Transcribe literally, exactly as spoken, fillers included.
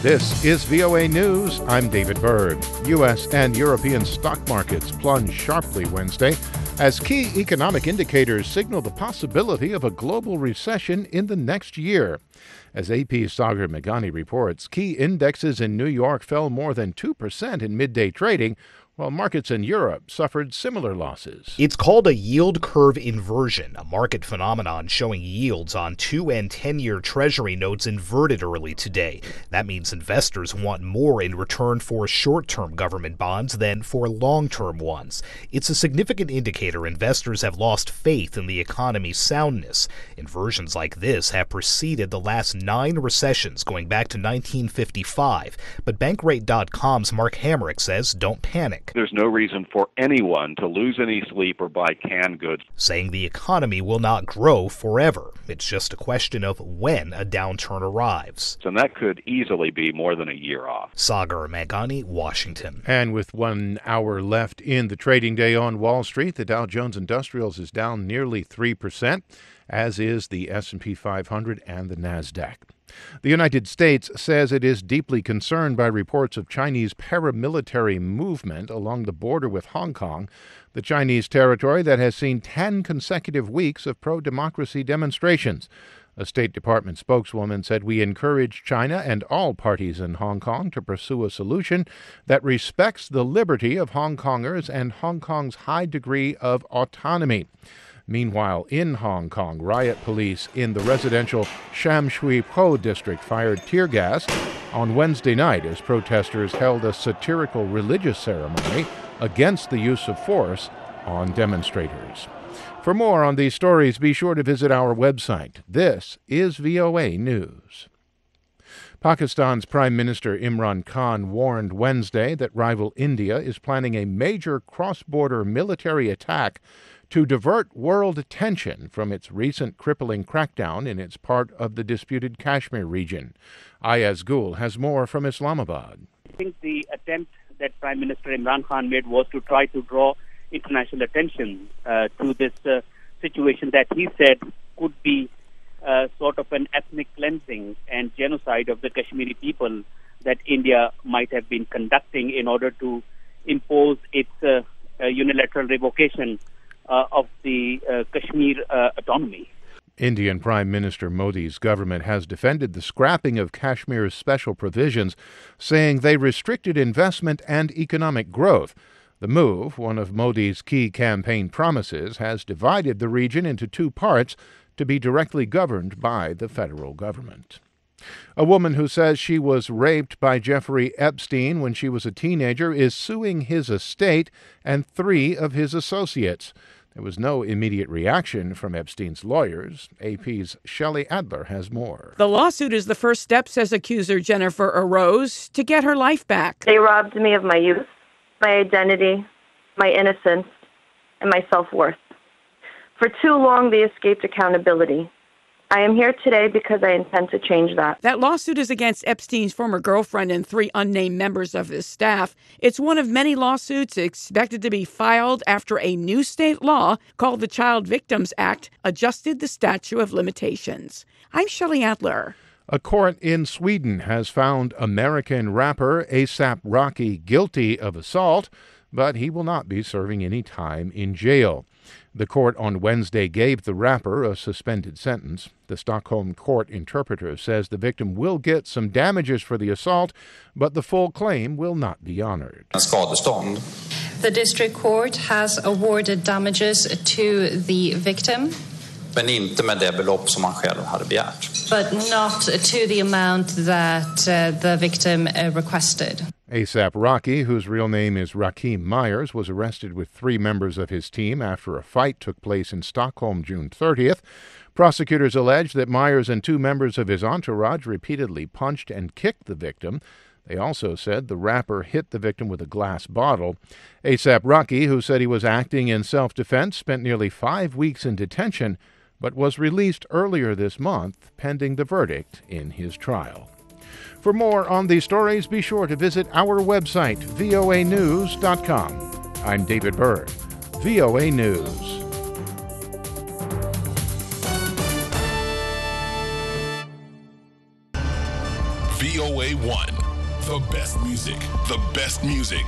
This is V O A News. I'm David Byrd. U S and European stock markets plunged sharply Wednesday as key economic indicators signal the possibility of a global recession in the next year. As A P's Sagar Meghani reports, key indexes in New York fell more than two percent in midday trading, while markets in Europe suffered similar losses. It's called a yield curve inversion, a market phenomenon showing yields on two and ten-year Treasury notes inverted early today. That means investors want more in return for short-term government bonds than for long-term ones. It's a significant indicator investors have lost faith in the economy's soundness. Inversions like this have preceded the last nine recessions going back to nineteen fifty-five. But Bankrate dot com's Mark Hamrick says don't panic. There's no reason for anyone to lose any sleep or buy canned goods. Saying the economy will not grow forever. It's just a question of when a downturn arrives. And that could easily be more than a year off. Sagar Meghani, Washington. And with one hour left in the trading day on Wall Street, the Dow Jones Industrials is down nearly three percent, as is the S and P five hundred and the NASDAQ. The United States says it is deeply concerned by reports of Chinese paramilitary movement along the border with Hong Kong, the Chinese territory that has seen ten consecutive weeks of pro-democracy demonstrations. A State Department spokeswoman said, "We encourage China and all parties in Hong Kong to pursue a solution that respects the liberty of Hong Kongers and Hong Kong's high degree of autonomy." Meanwhile, in Hong Kong, riot police in the residential Sham Shui Po district fired tear gas on Wednesday night as protesters held a satirical religious ceremony against the use of force on demonstrators. For more on these stories, be sure to visit our website. This is V O A News. Pakistan's Prime Minister Imran Khan warned Wednesday that rival India is planning a major cross-border military attack to divert world attention from its recent crippling crackdown in its part of the disputed Kashmir region. Ayaz Gul has more from Islamabad. I think the attempt that Prime Minister Imran Khan made was to try to draw international attention uh, to this uh, situation that he said could be uh, sort of an ethnic cleansing and genocide of the Kashmiri people that India might have been conducting in order to impose its uh, uh, unilateral revocation Uh, of the uh, Kashmir uh, autonomy. Indian Prime Minister Modi's government has defended the scrapping of Kashmir's special provisions, saying they restricted investment and economic growth. The move, one of Modi's key campaign promises, has divided the region into two parts to be directly governed by the federal government. A woman who says she was raped by Jeffrey Epstein when she was a teenager is suing his estate and three of his associates. There was no immediate reaction from Epstein's lawyers. A P's Shelley Adler has more. The lawsuit is the first step, says accuser Jennifer Arose, to get her life back. They robbed me of my youth, my identity, my innocence, and my self-worth. For too long, they escaped accountability. I am here today because I intend to change that. That lawsuit is against Epstein's former girlfriend and three unnamed members of his staff. It's one of many lawsuits expected to be filed after a new state law called the Child Victims Act adjusted the statute of limitations. I'm Shelley Adler. A court in Sweden has found American rapper A$AP Rocky guilty of assault, but he will not be serving any time in jail. The court on Wednesday gave the rapper a suspended sentence. The Stockholm court interpreter says the victim will get some damages for the assault, but the full claim will not be honored. The district court has awarded damages to the victim, Men inte med det belopp som han själv hade begärt. but not to the amount that uh, the victim uh, requested. A$AP Rocky, whose real name is Rakim Myers, was arrested with three members of his team after a fight took place in Stockholm June thirtieth. Prosecutors allege that Myers and two members of his entourage repeatedly punched and kicked the victim. They also said the rapper hit the victim with a glass bottle. A$AP Rocky, who said he was acting in self-defense, spent nearly five weeks in detention, but was released earlier this month pending the verdict in his trial. For more on these stories, be sure to visit our website, V O A news dot com. I'm David Byrd, V O A News. V O A one. The best music. The best music